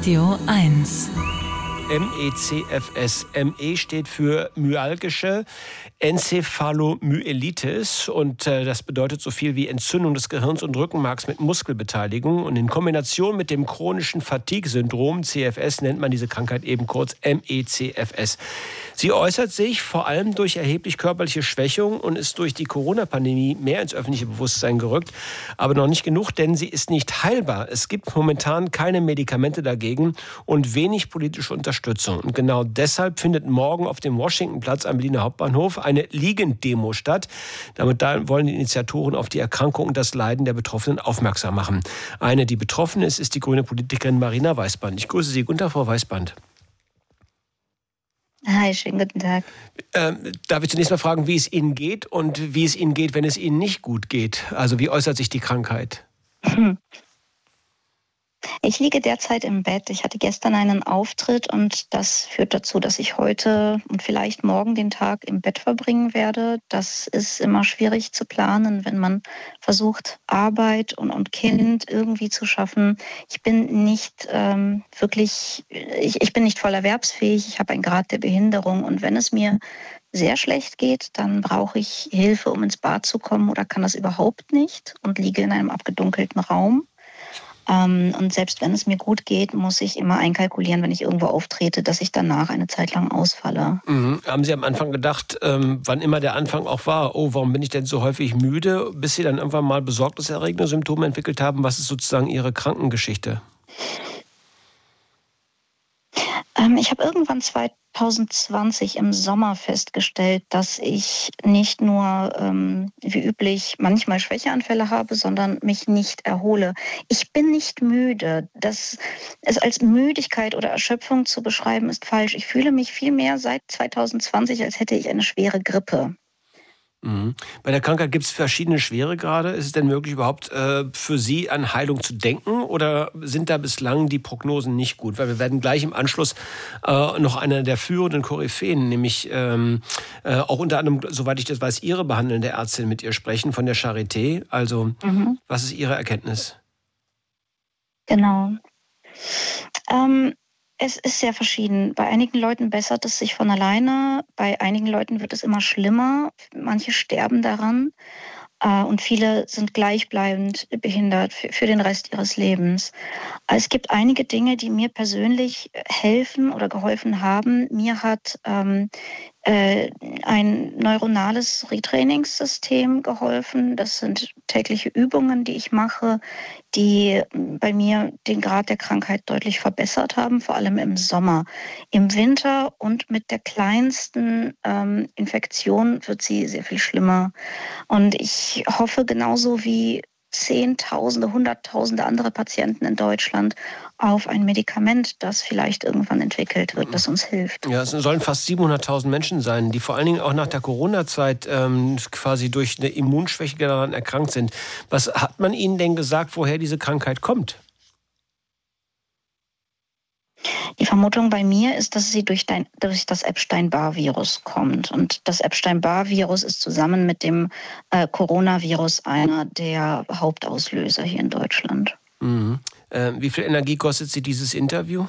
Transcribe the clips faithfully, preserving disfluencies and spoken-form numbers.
Radio eins. M E C F S. M E steht für myalgische Enzephalomyelitis und äh, das bedeutet so viel wie Entzündung des Gehirns und Rückenmarks mit Muskelbeteiligung. Und in Kombination mit dem chronischen Fatigue-Syndrom, C F S, nennt man diese Krankheit eben kurz M E C F S. Sie äußert sich vor allem durch erheblich körperliche Schwächung und ist durch die Corona-Pandemie mehr ins öffentliche Bewusstsein gerückt. Aber noch nicht genug, denn sie ist nicht heilbar. Es gibt momentan keine Medikamente dagegen und wenig politische Unterstützung. Und genau deshalb findet morgen auf dem Washingtonplatz am Berliner Hauptbahnhof eine Liegenddemo statt. Damit wollen die Initiatoren auf die Erkrankung und das Leiden der Betroffenen aufmerksam machen. Eine, die betroffen ist, ist die grüne Politikerin Marina Weißband. Ich grüße Sie. Guten Tag, Frau Weißband. Hi, schönen guten Tag. Ähm, darf ich zunächst mal fragen, wie es Ihnen geht und wie es Ihnen geht, wenn es Ihnen nicht gut geht? Also wie äußert sich die Krankheit? Hm. Ich liege derzeit im Bett. Ich hatte gestern einen Auftritt und das führt dazu, dass ich heute und vielleicht morgen den Tag im Bett verbringen werde. Das ist immer schwierig zu planen, wenn man versucht, Arbeit und, und Kind irgendwie zu schaffen. Ich bin nicht ähm, wirklich, ich, ich bin nicht voll erwerbsfähig. Ich habe einen Grad der Behinderung und wenn es mir sehr schlecht geht, dann brauche ich Hilfe, um ins Bad zu kommen oder kann das überhaupt nicht und liege in einem abgedunkelten Raum. Ähm, und selbst wenn es mir gut geht, muss ich immer einkalkulieren, wenn ich irgendwo auftrete, dass ich danach eine Zeit lang ausfalle. Mhm. Haben Sie am Anfang gedacht, ähm, wann immer der Anfang auch war, oh, warum bin ich denn so häufig müde, bis Sie dann irgendwann mal besorgniserregende Symptome entwickelt haben? Was ist sozusagen Ihre Krankengeschichte? Ähm, ich habe irgendwann zwanzig zwanzig im Sommer festgestellt, dass ich nicht nur ähm, wie üblich manchmal Schwächeanfälle habe, sondern mich nicht erhole. Ich bin nicht müde. Das es als Müdigkeit oder Erschöpfung zu beschreiben, ist falsch. Ich fühle mich viel mehr seit zwanzig zwanzig, als hätte ich eine schwere Grippe. Mhm. Bei der Krankheit gibt es verschiedene Schweregrade. Ist es denn möglich, überhaupt äh, für Sie an Heilung zu denken oder sind da bislang die Prognosen nicht gut? Weil wir werden gleich im Anschluss äh, noch eine der führenden Koryphäen, nämlich ähm, äh, auch unter anderem, soweit ich das weiß, Ihre behandelnde Ärztin mit ihr sprechen von der Charité. Also, mhm. Was ist Ihre Erkenntnis? Genau. Ähm Es ist sehr verschieden. Bei einigen Leuten bessert es sich von alleine, bei einigen Leuten wird es immer schlimmer. Manche sterben daran äh, und viele sind gleichbleibend behindert für, für den Rest ihres Lebens. Es gibt einige Dinge, die mir persönlich helfen oder geholfen haben. Mir hat ähm, äh, ein neuronales Retrainingssystem geholfen. Das sind tägliche Übungen, die ich mache, die bei mir den Grad der Krankheit deutlich verbessert haben, vor allem im Sommer. Im Winter und mit der kleinsten ähm, Infektion wird sie sehr viel schlimmer. Und ich hoffe genauso wie Zehntausende, Hunderttausende andere Patienten in Deutschland auf ein Medikament, das vielleicht irgendwann entwickelt wird, das uns hilft. Ja, es sollen fast siebenhunderttausend Menschen sein, die vor allen Dingen auch nach der Corona-Zeit ähm, quasi durch eine Immunschwäche daran erkrankt sind. Was hat man Ihnen denn gesagt, woher diese Krankheit kommt? Die Vermutung bei mir ist, dass sie durch, dein, durch das Epstein-Barr-Virus kommt. Und das Epstein-Barr-Virus ist zusammen mit dem äh, Coronavirus einer der Hauptauslöser hier in Deutschland. Mhm. Äh, wie viel Energie kostet Sie dieses Interview?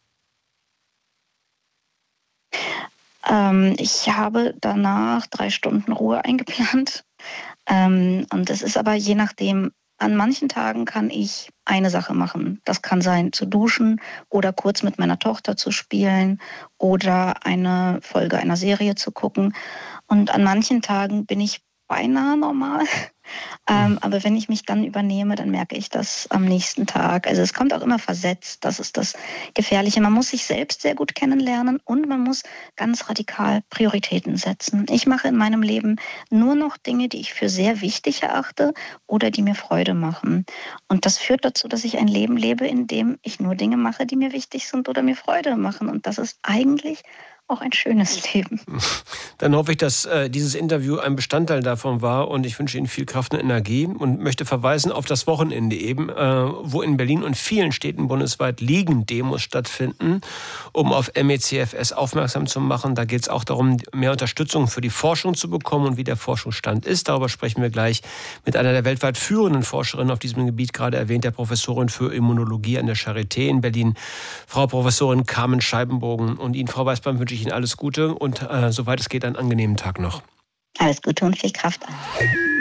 Ähm, ich habe danach drei Stunden Ruhe eingeplant. Ähm, und es ist aber je nachdem, an manchen Tagen kann ich eine Sache machen. Das kann sein, zu duschen oder kurz mit meiner Tochter zu spielen oder eine Folge einer Serie zu gucken. Und an manchen Tagen bin ich beinahe normal. Ähm, aber wenn ich mich dann übernehme, dann merke ich das am nächsten Tag. Also es kommt auch immer versetzt. Das ist das Gefährliche. Man muss sich selbst sehr gut kennenlernen und man muss ganz radikal Prioritäten setzen. Ich mache in meinem Leben nur noch Dinge, die ich für sehr wichtig erachte oder die mir Freude machen. Und das führt dazu, dass ich ein Leben lebe, in dem ich nur Dinge mache, die mir wichtig sind oder mir Freude machen. Und das ist eigentlich auch ein schönes Leben. Dann hoffe ich, dass äh, dieses Interview ein Bestandteil davon war und ich wünsche Ihnen viel Kraft und Energie und möchte verweisen auf das Wochenende eben, äh, wo in Berlin und vielen Städten bundesweit Liegen-Demos stattfinden, um auf M E C F S aufmerksam zu machen. Da geht es auch darum, mehr Unterstützung für die Forschung zu bekommen und wie der Forschungsstand ist. Darüber sprechen wir gleich mit einer der weltweit führenden Forscherinnen auf diesem Gebiet, gerade erwähnt, der Professorin für Immunologie an der Charité in Berlin, Frau Professorin Carmen Scheibenbogen. Und Ihnen, Frau Weisbaum, wünsche ich Ihnen alles Gute und äh, soweit es geht, einen angenehmen Tag noch. Alles Gute und viel Kraft an.